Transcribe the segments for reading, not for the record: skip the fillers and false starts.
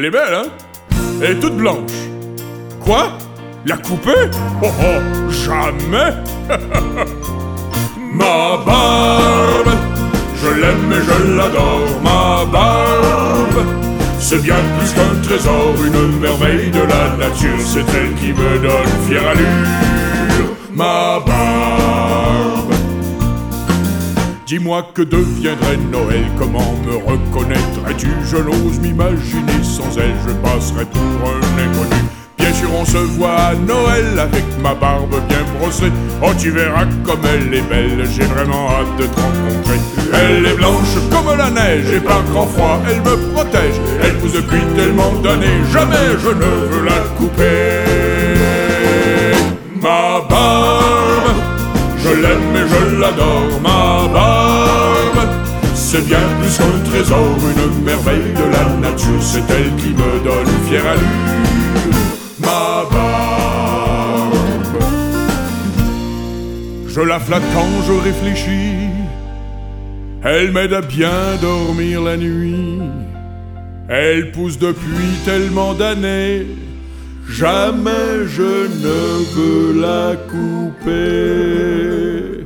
Elle est belle, hein? Elle est toute blanche. Quoi? La couper? Oh oh, jamais! Ma barbe, je l'aime et je l'adore, ma barbe. C'est bien plus qu'un trésor, une merveille de la nature. C'est elle qui me donne fière allure, ma barbe. Dis-moi que deviendrait Noël, comment me reconnaîtrais-tu? Je n'ose m'imaginer, sans elle je passerais pour un inconnu. Bien sûr on se voit à Noël avec ma barbe bien brossée. Oh tu verras comme elle est belle, j'ai vraiment hâte de te rencontrer. Elle est blanche comme la neige et par grand froid elle me protège. Elle pousse depuis tellement d'années, jamais je ne veux la couper. Ma barbe, je l'aime et je l'adore, ma barbe. C'est bien plus qu'un trésor, une merveille de la nature. C'est elle qui me donne fière allure, ma barbe. Je la flatte quand je réfléchis, elle m'aide à bien dormir la nuit. Elle pousse depuis tellement d'années, jamais je ne veux la couper.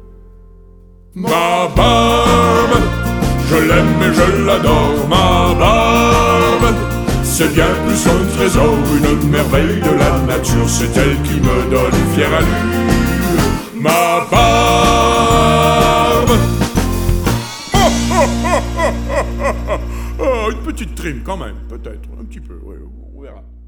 Ma barbe, je l'aime et je l'adore, ma barbe. C'est bien plus qu'un trésor, une merveille de la nature. C'est elle qui me donne fière allure, ma barbe. Oh, une petite trime quand même, peut-être, un petit peu, oui, on verra.